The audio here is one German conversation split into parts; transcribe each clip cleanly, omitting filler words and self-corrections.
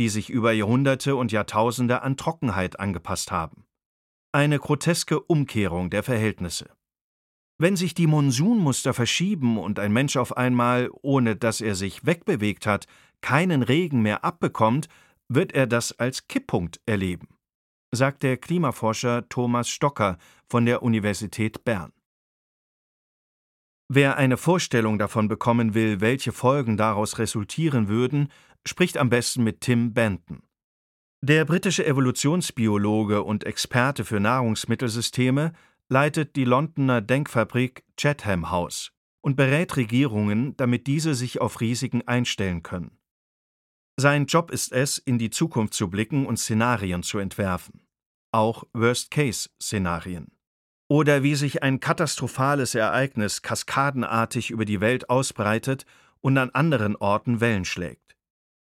die sich über Jahrhunderte und Jahrtausende an Trockenheit angepasst haben. Eine groteske Umkehrung der Verhältnisse. Wenn sich die Monsunmuster verschieben und ein Mensch auf einmal, ohne dass er sich wegbewegt hat, keinen Regen mehr abbekommt, wird er das als Kipppunkt erleben, sagt der Klimaforscher Thomas Stocker von der Universität Bern. Wer eine Vorstellung davon bekommen will, welche Folgen daraus resultieren würden, spricht am besten mit Tim Benton. Der britische Evolutionsbiologe und Experte für Nahrungsmittelsysteme leitet die Londoner Denkfabrik Chatham House und berät Regierungen, damit diese sich auf Risiken einstellen können. Sein Job ist es, in die Zukunft zu blicken und Szenarien zu entwerfen. Auch Worst-Case-Szenarien. Oder wie sich ein katastrophales Ereignis kaskadenartig über die Welt ausbreitet und an anderen Orten Wellen schlägt.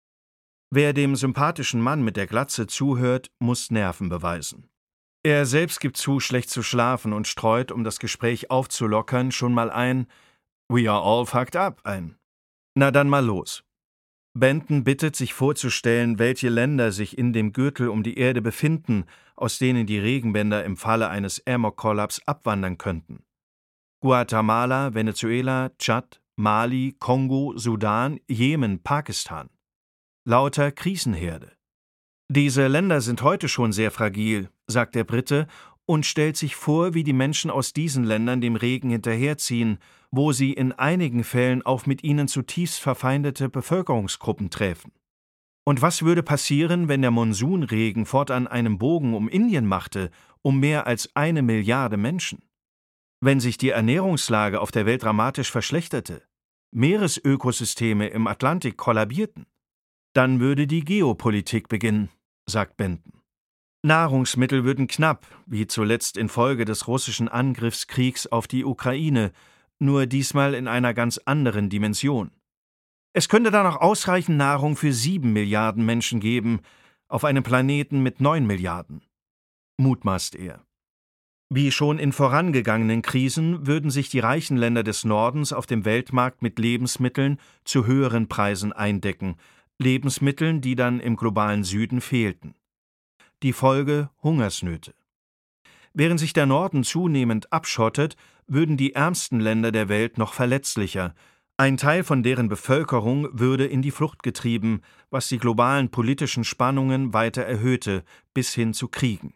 Wer dem sympathischen Mann mit der Glatze zuhört, muss Nerven beweisen. Er selbst gibt zu, schlecht zu schlafen und streut, um das Gespräch aufzulockern, schon mal ein „We are all fucked up" ein. Na dann mal los. Benton bittet, sich vorzustellen, welche Länder sich in dem Gürtel um die Erde befinden, aus denen die Regenbänder im Falle eines Amok-Kollaps abwandern könnten. Guatemala, Venezuela, Tschad, Mali, Kongo, Sudan, Jemen, Pakistan. Lauter Krisenherde. Diese Länder sind heute schon sehr fragil, sagt der Brite und stellt sich vor, wie die Menschen aus diesen Ländern dem Regen hinterherziehen, wo sie in einigen Fällen auf mit ihnen zutiefst verfeindete Bevölkerungsgruppen träfen. Und was würde passieren, wenn der Monsunregen fortan einen Bogen um Indien machte, um mehr als 1 Milliarde Menschen? Wenn sich die Ernährungslage auf der Welt dramatisch verschlechterte, Meeresökosysteme im Atlantik kollabierten, dann würde die Geopolitik beginnen, sagt Benton. Nahrungsmittel würden knapp, wie zuletzt infolge des russischen Angriffskriegs auf die Ukraine, nur diesmal in einer ganz anderen Dimension. Es könnte dann auch ausreichend Nahrung für 7 Milliarden Menschen geben, auf einem Planeten mit 9 Milliarden, mutmaßt er. Wie schon in vorangegangenen Krisen würden sich die reichen Länder des Nordens auf dem Weltmarkt mit Lebensmitteln zu höheren Preisen eindecken, Lebensmitteln, die dann im globalen Süden fehlten. Die Folge: Hungersnöte. Während sich der Norden zunehmend abschottet, würden die ärmsten Länder der Welt noch verletzlicher. Ein Teil von deren Bevölkerung würde in die Flucht getrieben, was die globalen politischen Spannungen weiter erhöhte, bis hin zu Kriegen.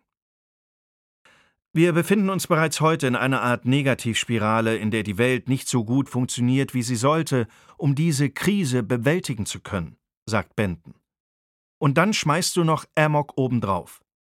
Wir befinden uns bereits heute in einer Art Negativspirale, in der die Welt nicht so gut funktioniert, wie sie sollte, um diese Krise bewältigen zu können, sagt Benton. Und dann schmeißt du noch Amok obendrauf.